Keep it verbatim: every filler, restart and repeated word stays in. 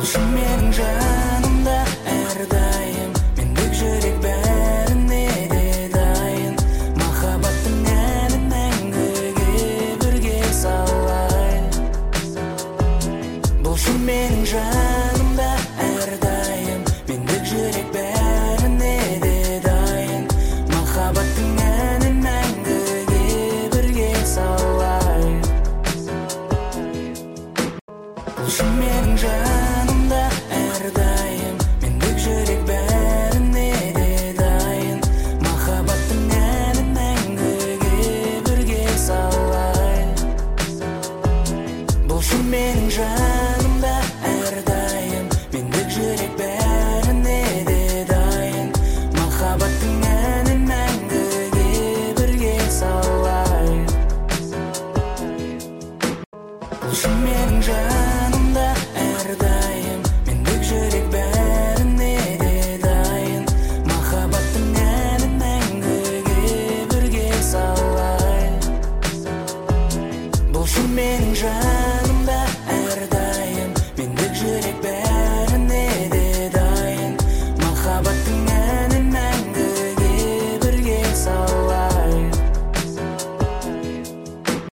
болшы менің жанымда әрдайым, мендік жүрек бәріне де дайын. Махаббаттың әнін мәңгіге бірге салайын. Болшы менің жанымда